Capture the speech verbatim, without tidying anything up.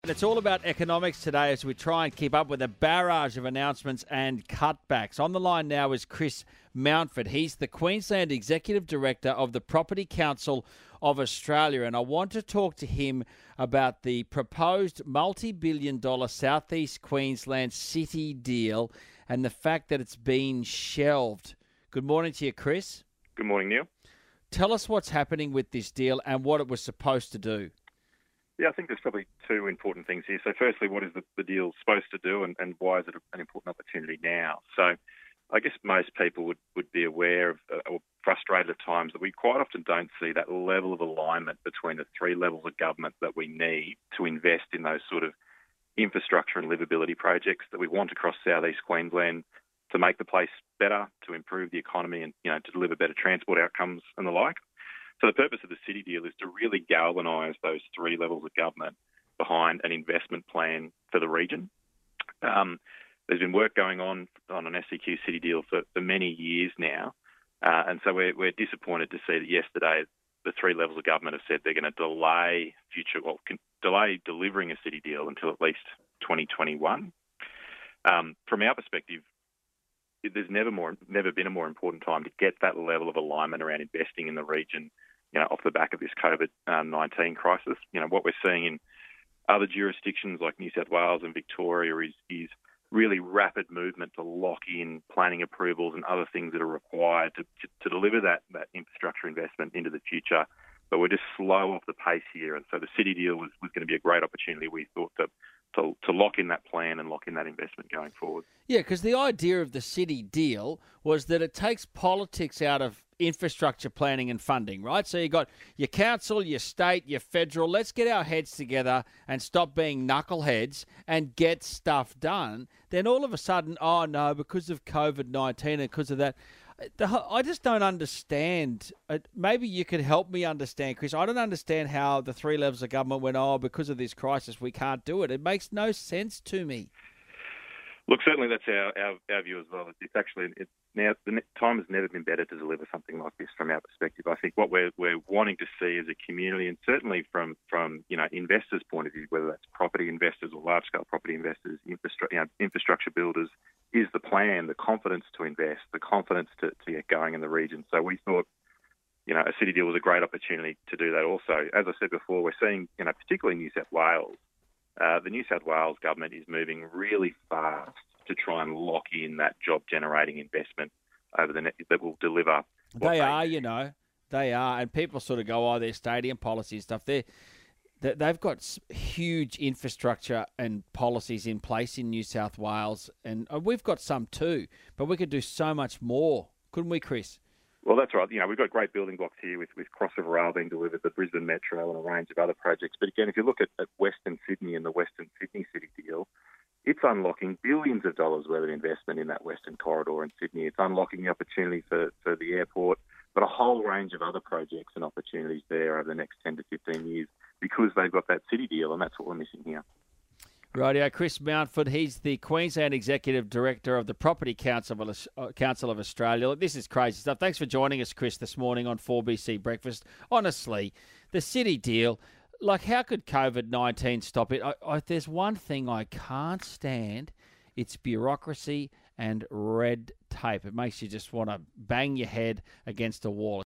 And it's all about economics today as we try and keep up with a barrage of announcements and cutbacks. On the line now is Chris Mountford. He's the Queensland Executive Director of the Property Council of Australia. And I want to talk to him about the proposed multi-billion dollar Southeast Queensland city deal and the fact that it's been shelved. Good morning to you, Chris. Good morning, Neil. Tell us what's happening with this deal and what it was supposed to do. Yeah, I think there's probably two important things here. So firstly, what is the, the deal supposed to do and, and why is it an important opportunity now? So I guess most people would, would be aware of uh, or frustrated at times that we quite often don't see that level of alignment between the three levels of government that we need to invest in those sort of infrastructure and livability projects that we want across Southeast Queensland to make the place better, to improve the economy and, you know, to deliver better transport outcomes and the like. So the purpose of the city deal is to really galvanise those three levels of government behind an investment plan for the region. Um, there's been work going on on an S C Q city deal for, for many years now, uh, and so we're, we're disappointed to see that yesterday the three levels of government have said they're going to delay future, well, can delay delivering a city deal until at least twenty twenty-one. Um, from our perspective, there's never more, never been a more important time to get that level of alignment around investing in the region, you know, off the back of this COVID nineteen crisis. You know, what we're seeing in other jurisdictions like New South Wales and Victoria is, is really rapid movement to lock in planning approvals and other things that are required to, to, to deliver that, that infrastructure investment into the future. But we're just slow off the pace here. And so the city deal was, was going to be a great opportunity, we thought, to, to, to lock in that plan and lock in that investment going forward. Yeah, because the idea of the city deal was that it takes politics out of infrastructure planning and funding, right? So you got your council, your state, your federal. Let's get our heads together and stop being knuckleheads and get stuff done. Then all of a sudden, oh no, because of COVID nineteen and because of that, the, I just don't understand. Uh, maybe you could help me understand, Chris. I don't understand how the three levels of government went, oh, because of this crisis, we can't do it. It makes no sense to me. Look, certainly that's our, our, our view as well. It's actually it's now the time has never been better to deliver something like this from our perspective. I think what we're we're wanting to see as a community, and certainly from from you know investors' point of view, whether that's property investors or large scale property investors, infrastructure you know, infrastructure builders, is the plan, the confidence to invest, the confidence to, to get going in the region. So we thought, you know, a city deal was a great opportunity to do that. Also, as I said before, we're seeing, you know, particularly in New South Wales. Uh, the New South Wales government is moving really fast to try and lock in that job-generating investment over the next, that will deliver. They, they are, need. you know, they are, and people sort of go, "Oh, their stadium policy and stuff." They, they've got huge infrastructure and policies in place in New South Wales, and we've got some too. But we could do so much more, couldn't we, Chris? Well, that's right. You know, we've got great building blocks here with, with Cross River Rail being delivered, the Brisbane Metro and a range of other projects. But again, if you look at, at Western Sydney and the Western Sydney City deal, it's unlocking billions of dollars worth of investment in that Western corridor in Sydney. It's unlocking the opportunity for, for the airport, but a whole range of other projects and opportunities there over the next ten to fifteen years because they've got that city deal, and that's what we're missing here. Rightio, Chris Mountford, he's the Queensland Executive Director of the Property Council of, uh, Council of Australia. This is crazy stuff. Thanks for joining us, Chris, this morning on four B C Breakfast. Honestly, the city deal, like how could COVID nineteen stop it? I, I, there's one thing I can't stand. It's bureaucracy and red tape. It makes you just want to bang your head against a wall.